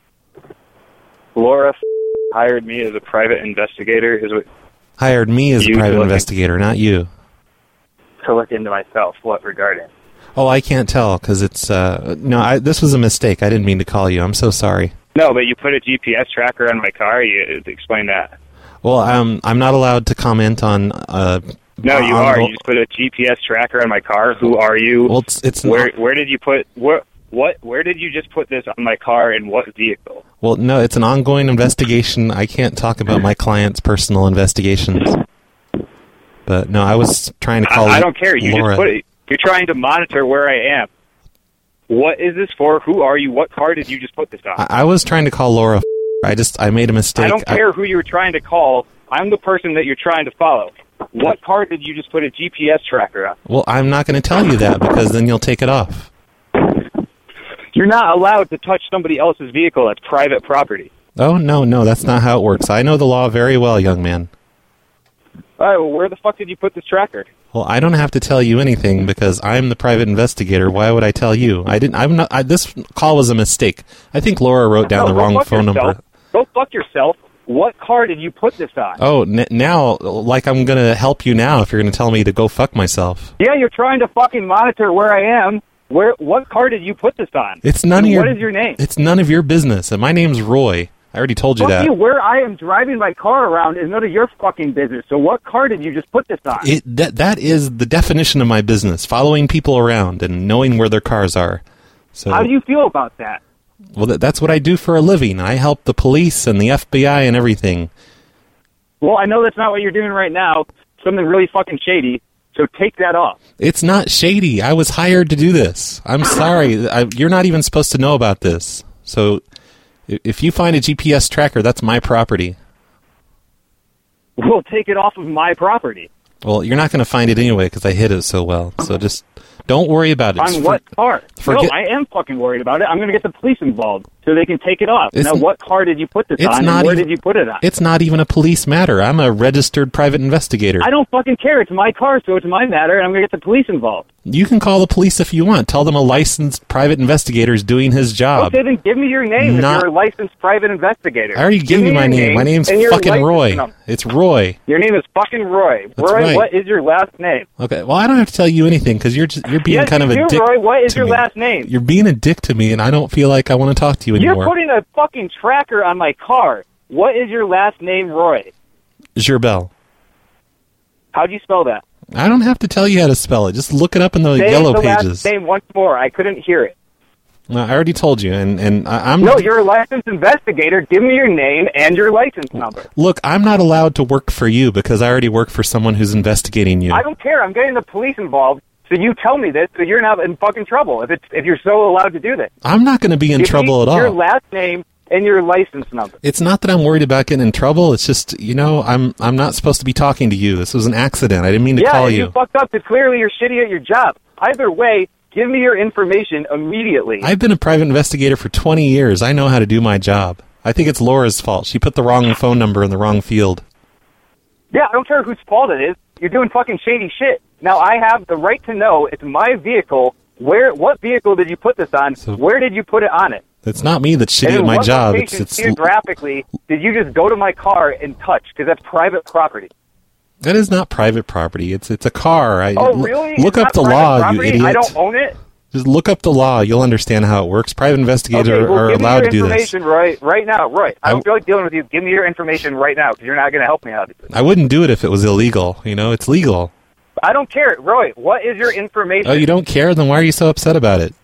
Laura hired me as a private investigator. Hired me as a private investigator, not you. To look into myself. What regarding? Oh, I can't tell, because it's... this was a mistake. I didn't mean to call you. I'm so sorry. No, but you put a GPS tracker on my car. You explain that. Well, I'm not allowed to comment on... No, you are. You just put a GPS tracker on my car. Who are you? Well, it's where did you put... Where did you just put this on my car, and what vehicle? Well, no, it's an ongoing investigation. I can't talk about my client's personal investigations. But, no, I was trying to call I don't care. You Laura. Just put it. You're trying to monitor where I am. What is this for? Who are you? What car did you just put this on? I was trying to call Laura. I made a mistake. I don't care who you were trying to call. I'm the person that you're trying to follow. What car did you just put a GPS tracker on? Well, I'm not going to tell you that, because then you'll take it off. You're not allowed to touch somebody else's vehicle. That's private property. Oh, no, that's not how it works. I know the law very well, young man. All right, well, where the fuck did you put this tracker? Well, I don't have to tell you anything because I'm the private investigator. Why would I tell you? This call was a mistake. I think Laura wrote down the wrong phone number. Go fuck yourself. What car did you put this on? Oh, now, like I'm going to help you now if you're going to tell me to go fuck myself. Yeah, you're trying to fucking monitor where I am. What car did you put this on? What is your name? It's none of your business. And my name's Roy. already told you Fuck that. you, where I am driving my car around is none of your fucking business. So what car did you just put this on? That is the definition of my business, following people around and knowing where their cars are. So, how do you feel about that? Well, that's what I do for a living. I help the police and the FBI and everything. Well, I know that's not what you're doing right now. Something really fucking shady. So take that off. It's not shady. I was hired to do this. I'm sorry. You're not even supposed to know about this. So if you find a GPS tracker, that's my property. We'll take it off of my property. Well, you're not going to find it anyway because I hid it so well. So just don't worry about it. On what car? No, I am fucking worried about it. I'm going to get the police involved so they can take it off. Now, what car did you put this on, and where did you put it on? It's not even a police matter. I'm a registered private investigator. I don't fucking care. It's my car, so it's my matter, and I'm going to get the police involved. You can call the police if you want. Tell them a licensed private investigator is doing his job. Okay, then give me your name if you're a licensed private investigator. I already gave you my name. My name's fucking Roy. It's Roy. Your name is fucking Roy. That's Roy, right. what is your last name? Okay, well, I don't have to tell you anything because you're being kind of a dick. Roy, what is your me. last name? You're being a dick to me, and I don't feel like I want to talk to you anymore. You're putting a fucking tracker on my car. What is your last name, Roy? Gerbel. How do you spell that? I don't have to tell you how to spell it. Just look it up in the Say yellow the pages. last name once more. I couldn't hear it. No, I already told you, and I'm... No, you're a licensed investigator. Give me your name and your license number. Look, I'm not allowed to work for you because I already work for someone who's investigating you. I don't care. I'm getting the police involved. So you tell me this, so you're not in fucking trouble if you're so allowed to do this. I'm not going to be in trouble at all. Your last name and your license number. It's not that I'm worried about getting in trouble. It's just, I'm not supposed to be talking to you. This was an accident. I didn't mean to call you. Yeah, you fucked up. So clearly you're shitty at your job. Either way, give me your information immediately. I've been a private investigator for 20 years. I know how to do my job. I think it's Laura's fault. She put the wrong phone number in the wrong field. Yeah, I don't care whose fault it is. You're doing fucking shady shit. Now, I have the right to know it's my vehicle. What vehicle did you put this on? Where did you put it on it? It's not me that's shitty at my job. It's geographically, did you just go to my car and touch? Because that's private property. That is not private property. It's a car. Really? Look up the law, property? you idiot. I don't own it? Just look up the law. You'll understand how it works. Private investigators are allowed to do this. Give me your information right now. Roy, I don't feel like dealing with you. Give me your information right now because you're not going to help me out. I wouldn't do it if it was illegal. It's legal. I don't care. Roy, what is your information? Oh, you don't care? Then why are you so upset about it?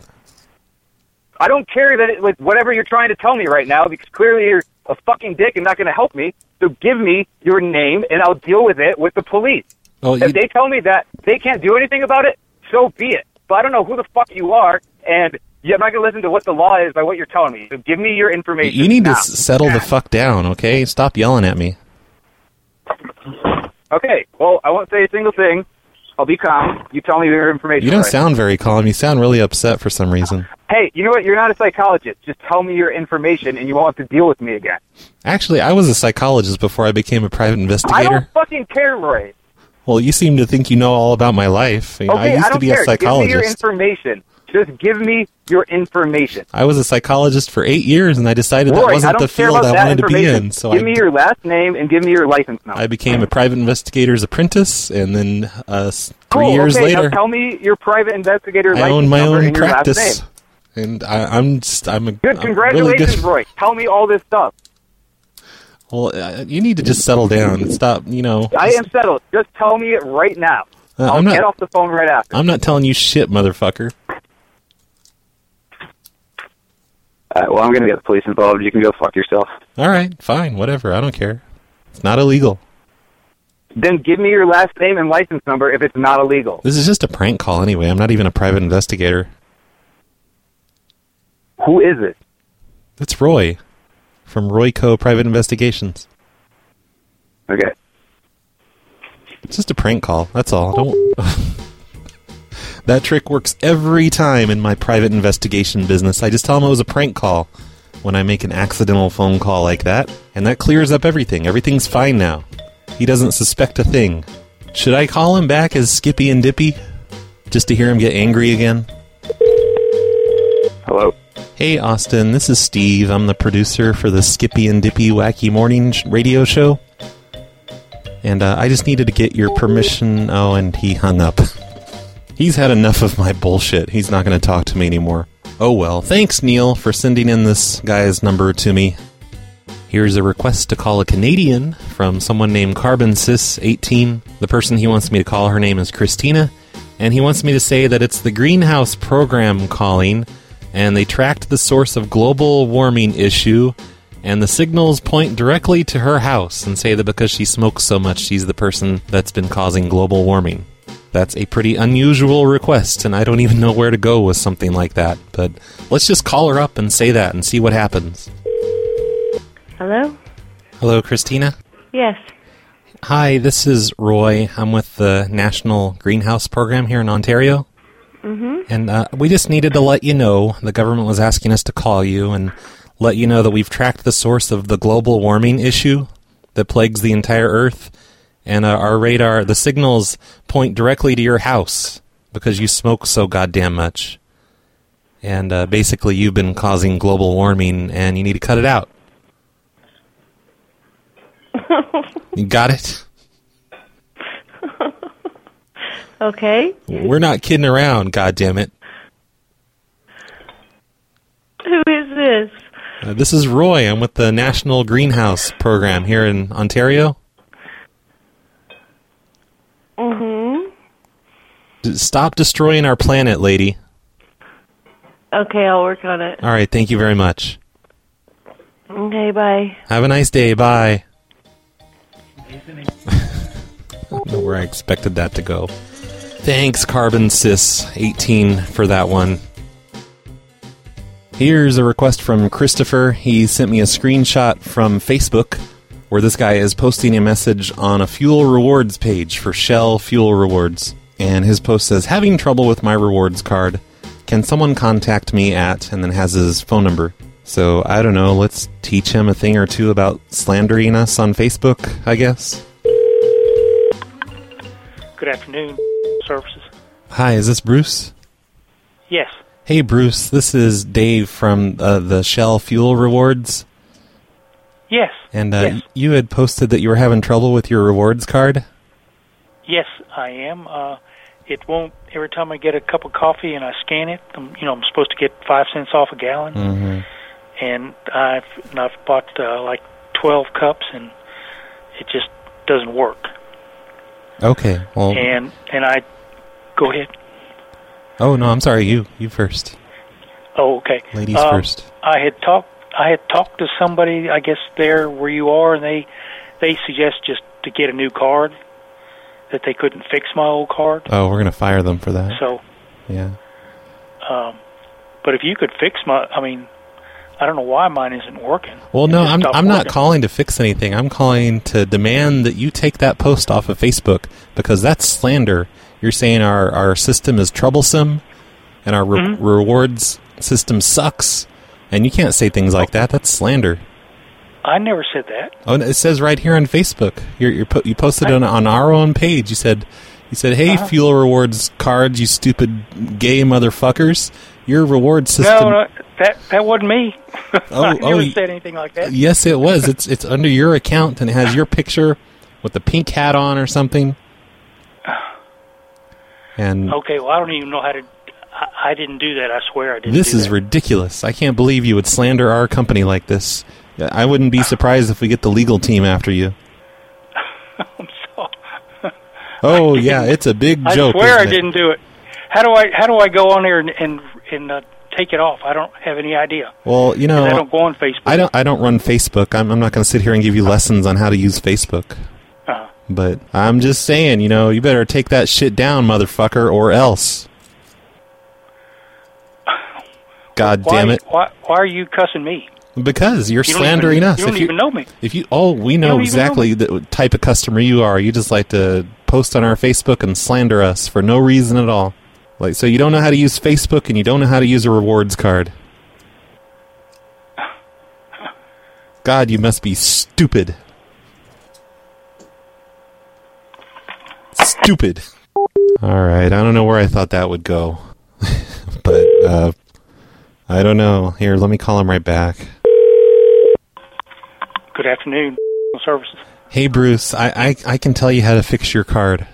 I don't care that with whatever you're trying to tell me right now because clearly you're a fucking dick and not going to help me. So give me your name and I'll deal with it with the police. Well, if they tell me that they can't do anything about it, so be it. But I don't know who the fuck you are, and I'm not going to listen to what the law is by what you're telling me. So give me your information. You need to settle the fuck down, okay? Stop yelling at me. Okay, well, I won't say a single thing. I'll be calm. You tell me your information. You don't sound very calm. You sound really upset for some reason. Hey, you know what? You're not a psychologist. Just tell me your information, and you won't have to deal with me again. Actually, I was a psychologist before I became a private investigator. I don't fucking care, Roy. Well, you seem to think you know all about my life. Okay, I used to be a psychologist. Give me your information. Just give me your information. I was a psychologist for 8 years, and I decided that wasn't the field I wanted to be in. So give me your last name and give me your license number. I became a private investigator's apprentice, and then 3 years later, now tell me your private investigator license I own my number own and your practice, last name. and I'm a good. Congratulations, really Roy. Tell me all this stuff. Well, you need to just settle down and stop. I am settled. Just tell me it right now. I'll get off the phone right after. I'm not telling you shit, motherfucker. Well, I'm going to get the police involved. You can go fuck yourself. All right, fine, whatever. I don't care. It's not illegal. Then give me your last name and license number if it's not illegal. This is just a prank call anyway. I'm not even a private investigator. Who is it? It's Roy from Royco Private Investigations. Okay. It's just a prank call. That's all. Don't. That trick works every time in my private investigation business. I just tell them it was a prank call when I make an accidental phone call like that, and that clears up everything. Everything's fine now. He doesn't suspect a thing. Should I call him back as Skippy and Dippy just to hear him get angry again? Hello. Hey, Austin. This is Steve. I'm the producer for the Skippy and Dippy Wacky Morning radio show. And I just needed to get your permission. Oh, and he hung up. He's had enough of my bullshit. He's not going to talk to me anymore. Oh well. Thanks, Neil, for sending in this guy's number to me. Here's a request to call a Canadian from someone named CarbonSys18. The person he wants me to call, her name is Christina, and he wants me to say that it's the Greenhouse Program calling, and they tracked the source of global warming issue, and the signals point directly to her house and say that because she smokes so much, she's the person that's been causing global warming. That's a pretty unusual request, and I don't even know where to go with something like that. But let's just call her up and say that and see what happens. Hello? Hello, Christina? Yes. Hi, this is Roy. I'm with the National Greenhouse Program here in Ontario. Mm-hmm. And we just needed to let you know, the government was asking us to call you and let you know that we've tracked the source of the global warming issue that plagues the entire Earth. And our radar, the signals point directly to your house because you smoke so goddamn much. And basically you've been causing global warming and you need to cut it out. You got it? Okay. We're not kidding around, goddammit. Who is this? This is Roy. I'm with the National Greenhouse Program here in Ontario. Mm-hmm. Stop destroying our planet, lady. Okay, I'll work on it. All right, thank you very much. Okay, bye. Have a nice day. Bye. I don't know where I expected that to go. Thanks, CarbonSys18, for that one. Here's a request from Christopher. He sent me a screenshot from Facebook where this guy is posting a message on a fuel rewards page for Shell Fuel Rewards. And his post says, having trouble with my rewards card. Can someone contact me at, and then has his phone number. So, I don't know, let's teach him a thing or two about slandering us on Facebook, I guess. Good afternoon, services. Hi, is this Bruce? Yes. Hey, Bruce, this is Dave from the Shell Fuel Rewards. Yes. And yes. You had posted that you were having trouble with your rewards card? Yes, I am. It won't, every time I get a cup of coffee and I scan it, I'm supposed to get 5 cents off a gallon. Mm-hmm. And I've bought like 12 cups, and it just doesn't work. Okay, well... And I... Go ahead. Oh, no, I'm sorry, you first. Oh, okay. Ladies first. I had talked to somebody, I guess, there where you are, and they suggest just to get a new card, that they couldn't fix my old card. Oh, we're going to fire them for that. So... Yeah. But if you could fix I don't know why mine isn't working. Well, no, I'm not calling to fix anything. I'm calling to demand that you take that post off of Facebook, because that's slander. You're saying our system is troublesome and our rewards system sucks, and you can't say things like that. That's slander. I never said that. Oh, it says right here on Facebook. You posted it on our own page. You said, hey, fuel rewards cards, you stupid gay motherfuckers. Your reward system... No, that wasn't me. I never said anything like that. Yes, it was. It's under your account, and it has your picture with the pink hat on or something. And okay, well, I don't even know how to... I didn't do that. I swear I didn't This is ridiculous. I can't believe you would slander our company like this. I wouldn't be surprised if we get the legal team after you. I'm sorry. Oh, yeah, it's a big joke. I swear I didn't do it. How do I go on there and take it off? I don't have any idea. Well, I don't go on Facebook. I don't run Facebook. I'm not going to sit here and give you lessons on how to use Facebook. But I'm just saying, you better take that shit down, motherfucker, or else. God damn it! Why are you cussing me? Because you're slandering us. You don't even know me. We know exactly the type of customer you are. You just like to post on our Facebook and slander us for no reason at all. So you don't know how to use Facebook and you don't know how to use a rewards card. God, you must be stupid. Stupid. All right, I don't know where I thought that would go. But, I don't know. Here, let me call him right back. Good afternoon, services. Hey, Bruce, I can tell you how to fix your card.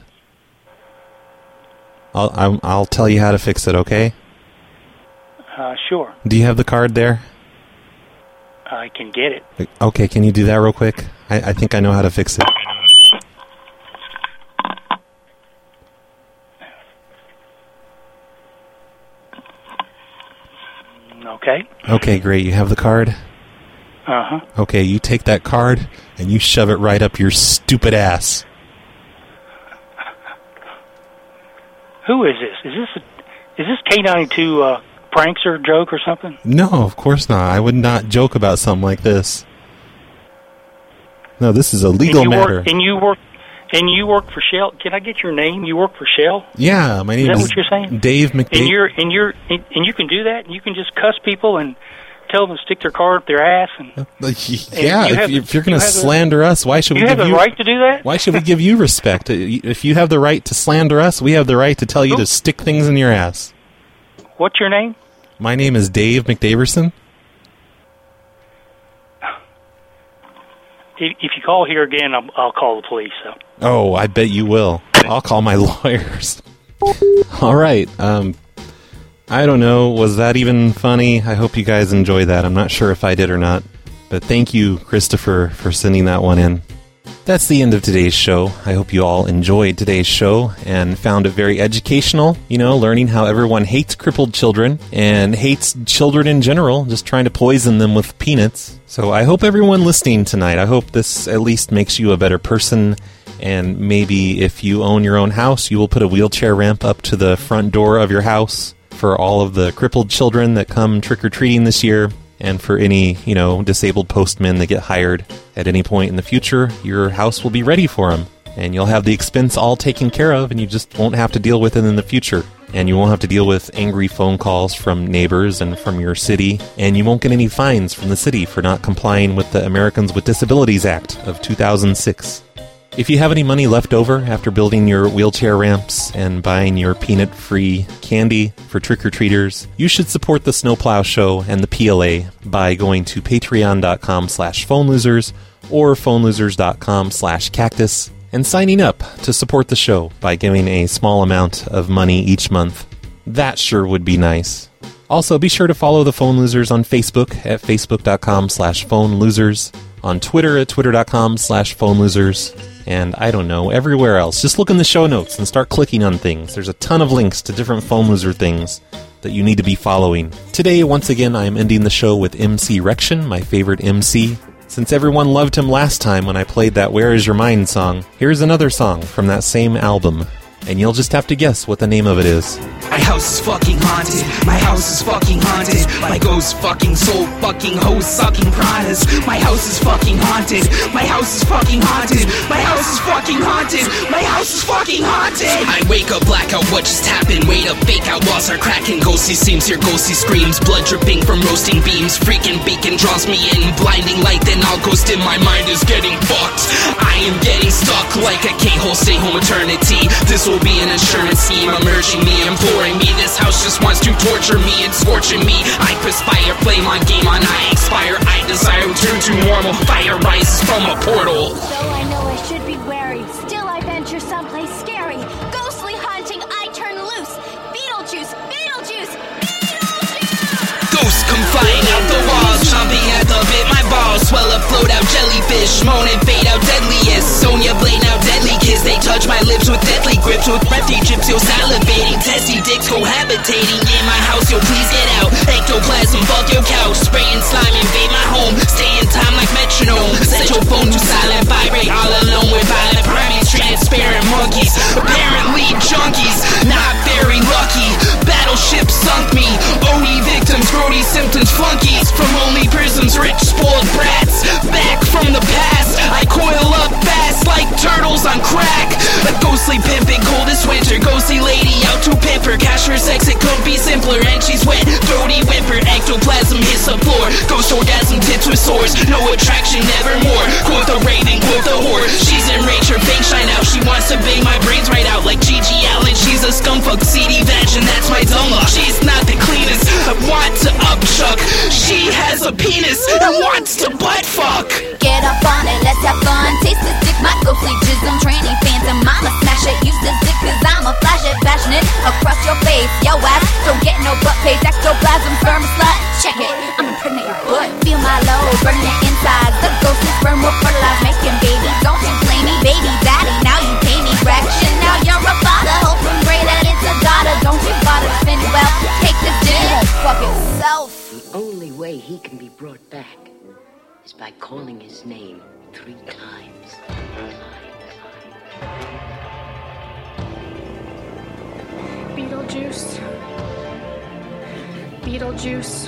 I'll tell you how to fix it, okay? Sure. Do you have the card there? I can get it. Okay, can you do that real quick? I think I know how to fix it. Okay. Okay, great. You have the card? Uh-huh. Okay, you take that card and you shove it right up your stupid ass. Who is this? Is this K92 prankster joke or something? No, of course not. I would not joke about something like this. No, this is a legal matter. And you work for Shell. Can I get your name? You work for Shell? Yeah, my name is what you're saying? Dave McDavid. And you can do that. You can just cuss people and tell them to stick their card up their ass. And if you're going to slander us, why should we give you... You have the right to do that? Why should we give you respect? If you have the right to slander us, we have the right to tell you to stick things in your ass. What's your name? My name is Dave McDaverson. If you call here again, I'll call the police. So. Oh, I bet you will. I'll call my lawyers. All right. I don't know. Was that even funny? I hope you guys enjoyed that. I'm not sure if I did or not. But thank you, Christopher, for sending that one in. That's the end of today's show. I hope you all enjoyed today's show and found it very educational, learning how everyone hates crippled children and hates children in general, just trying to poison them with peanuts. So I hope everyone listening tonight, I hope this at least makes you a better person, and maybe if you own your own house, you will put a wheelchair ramp up to the front door of your house for all of the crippled children that come trick-or-treating this year. And for any, disabled postmen that get hired at any point in the future, your house will be ready for them. And you'll have the expense all taken care of, and you just won't have to deal with it in the future. And you won't have to deal with angry phone calls from neighbors and from your city. And you won't get any fines from the city for not complying with the Americans with Disabilities Act of 2006. If you have any money left over after building your wheelchair ramps and buying your peanut-free candy for trick-or-treaters, you should support the Snowplow Show and the PLA by going to patreon.com/phonelosers or phonelosers.com/cactus and signing up to support the show by giving a small amount of money each month. That sure would be nice. Also, be sure to follow the Phone Losers on Facebook at facebook.com/phonelosers, on Twitter at twitter.com/phonelosers, and I don't know, everywhere else. Just look in the show notes and start clicking on things. There's a ton of links to different Phone Loser things that you need to be following. Today, once again, I am ending the show with MC Rection, my favorite MC. Since everyone loved him last time when I played that Where Is Your Mind song, here's another song from that same album. And you'll just have to guess what the name of it is. My house is fucking haunted. My house is fucking haunted. My ghost fucking soul fucking hoes sucking piranhas. My house is fucking haunted. My house is fucking haunted. My house is fucking haunted. My house is fucking haunted. I wake up, blackout, what just happened? Wait up, fake out, walls are cracking. Ghostly seems, hear ghostly screams. Blood dripping from roasting beams. Freaking beacon draws me in. Blinding light, then I'll ghost in. My mind is getting fucked. I am getting stuck like a K-hole. Stay home eternity. This will be an insurance scheme, emerging me, imploring me. This house just wants to torture me and scorching me. I perspire, play my game on I expire. I desire return to normal. Fire rises from a portal. Though I know I should be wary, still I venture someplace scary. Ghostly hunting, I turn loose. Beetlejuice, Beetlejuice, Beetlejuice! Ghosts come flying out the walls, chomping at the bit. My balls swell up, float out, jellyfish, moan and fade out, deadliest. Sonya Blade now deadly kiss. They touch my lips with deadly grips, with breathy drips, yo salivating, testy dicks cohabitating in my house. Yo, please get out. Ectoplasm, fuck your couch, spraying slime, invade my home. Stay in time like metronome. Set your phone to silent, vibrate all alone with violent primates, transparent monkeys, apparently junkies, not very lucky. Battleship sunk me. OE victims, grody symptoms, flunkies from only prisms, rich spoiled brats. Back from the past, I coil up fast like turtles on crack. A ghostly pimpin', coldest winter, ghostly lady out to pimp her. Cash for sex, it could be simpler, and she's wet, throaty whimper. Ectoplasm hits the floor, ghost orgasm tips with swords. No attraction, nevermore. Quote the raving, quote the whore. She's enraged, her face shine out. She wants to bang my brains right out like Gigi Allen. She's a scumfuck, seedy vag, and that's my dumb luck. She's not the cleanest, I want to upchuck. She has a penis and wants to butt fuck. Get up on it, let's have fun. Taste this dick, my ghostly jism. Tranny phantom, mama smash it. Use this dick cause I'm a flash it. Fashion it across your face. Yo ass, don't get no butt page. Ectoplasm, sperm slut. Check it, I'm impregnate your butt. Feel my load, Beetlejuice. Beetlejuice.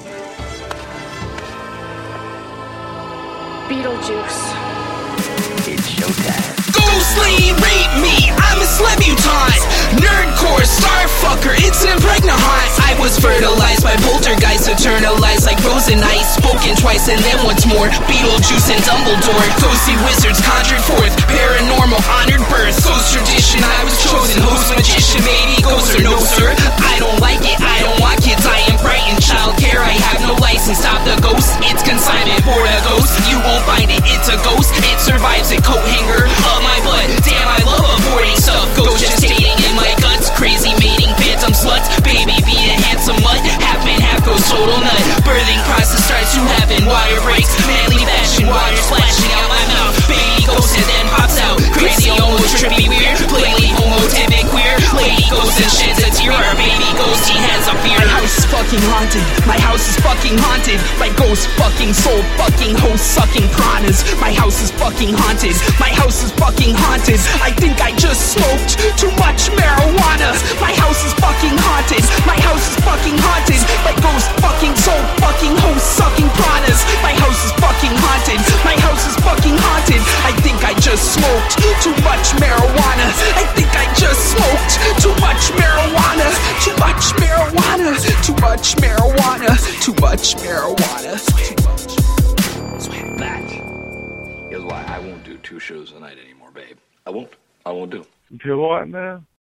Beetlejuice. It's showtime. Ghostly rape me, I'm a celebutante. Nerdcore, starfucker, it's an impregnant haunt. I was fertilized by poltergeist, eternalized like frozen ice. Spoken twice and then once more. Beetlejuice and Dumbledore. Ghostly wizards conjured forth. Paranormal honored birth. Ghost tradition, I was chosen. Host magician, maybe ghost or no sir. I don't like it, I don't want kids. I am frightened, child care, I have no license. Stop the ghost, it's consignment for a ghost. You won't find it, it's a ghost. It survives a coat hanger of my blood. Damn, I love avoiding stuff. Ghost gestating in my guts. Crazy mating phantom sluts. Baby, be a handsome mutt. Half man, half ghost, total nut. Birthing process starts to happen. Water breaks, manly fashion. Water splashing out my mouth. Baby ghost and then pops out. Crazy, almost trippy, weird. Plainly homotypic, queer. Lady ghost and sheds a tear. Our baby ghost, he has a fear. My house is fucking haunted. My house is fucking haunted. My ghost fucking soul fucking host sucking piranhas. My house is fucking haunted. My house is fucking haunted. I think I just smoked too much marijuana. My house is fucking haunted. My house is fucking haunted. My ghost fucking soul fucking host sucking piranhas. My house is fucking haunted. My house is fucking haunted. I think I just smoked too much marijuana. I think I just smoked too much marijuana. Too much marijuana. Too much marijuana. Too much marijuana. That is why I won't do 2 shows a night anymore, babe. I won't do. Do what now?